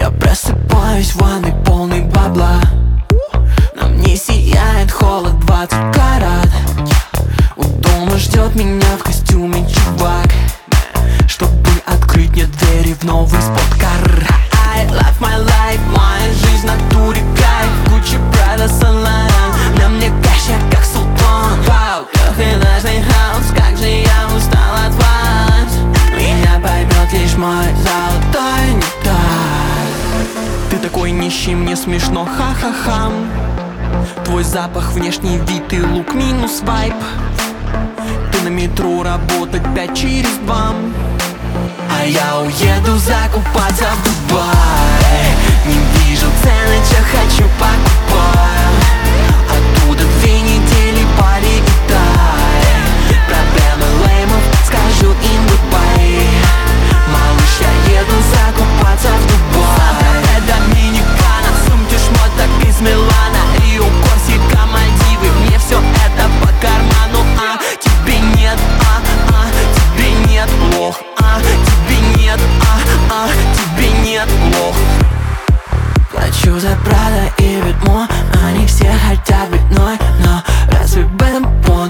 Я просыпаюсь в ванной полной бабла. На мне сияет холод 20 карат. У дома ждет меня в костюме чувак, чтобы открыть мне двери в новый спорткар. I love my life, моя жизнь в натуре кайф. Gucci, Prada, Saint Laurent, на мне кэш, я как султан. Вау, трехэтажный хаус, как же я устал от вас. Меня поймет лишь мой золотой нектар. Ты такой нищий, мне смешно, ха-ха-ха. Твой запах, внешний вид и лук минус вайб. Ты на метро работать 5 через 2. А я уеду закупаться в Дубай. Не вижу цены, что хочу покупать. Оттуда 2 недели полетай. Проблемы леймов, скажу им goodbye. Малыш, я еду закупаться в Дубай. Это Доминикана, сумки шмоток из Милана, Рио, Корсика, Мальдивы. Мне все это по карману, тебе нет, тебе нет, лох, тебе нет, тебе нет, лох. Плачу за Прада и Витмо, они все хотят быть мной, но разве в этом понт?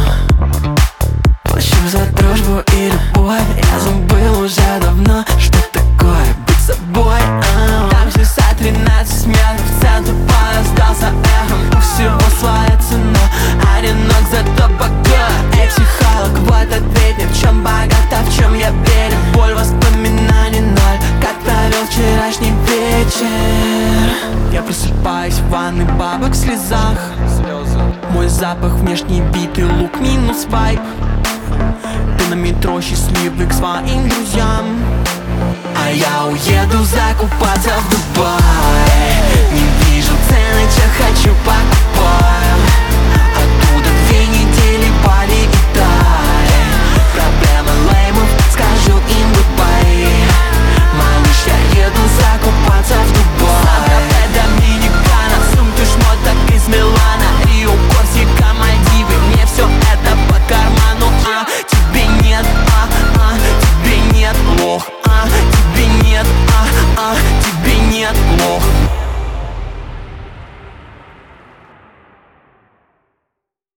Плачу за дружбу и любовь, я забыл уже давно, что такое быть собой. Там 613 метров, центр поля сдался эхом. У всего своя цена, одинок зато богат. Эй, психолог, вот ответь мне, в чем богат, а в чем я беден. Боль воспоминаний ноль, как провел вчерашний вечер. Я просыпаюсь в ванной, бабок в слезах. Мой запах, внешний вид и лук минус вайб. Ты на метро счастливый к своим друзьям. А я уеду закупаться в Дубай. Не вижу цены, что хочу покупать.